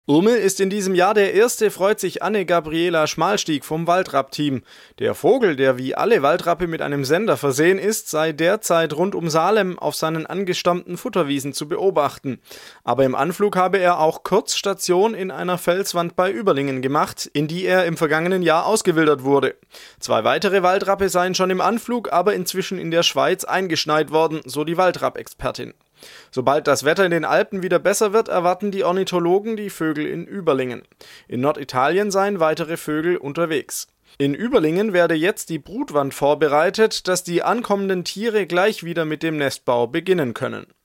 Urmel ist in diesem Jahr der erste, freut sich Anne-Gabriela Schmalstieg vom Waldrapp-Team. Der Vogel, der wie alle Waldrappe mit einem Sender versehen ist, sei derzeit rund um Salem auf seinen angestammten Futterwiesen zu beobachten. Aber im Anflug habe er auch Kurzstation in einer Felswand bei Überlingen gemacht, in die er im vergangenen Jahr ausgewildert wurde. 2 weitere Waldrappe seien schon im Anflug, aber inzwischen in der Schweiz eingeschneit worden, so die Waldrapp-Expertin. Sobald das Wetter in den Alpen wieder besser wird, erwarten die Ornithologen die Vögel in Überlingen. In Norditalien seien weitere Vögel unterwegs. In Überlingen werde jetzt die Brutwand vorbereitet, dass die ankommenden Tiere gleich wieder mit dem Nestbau beginnen können.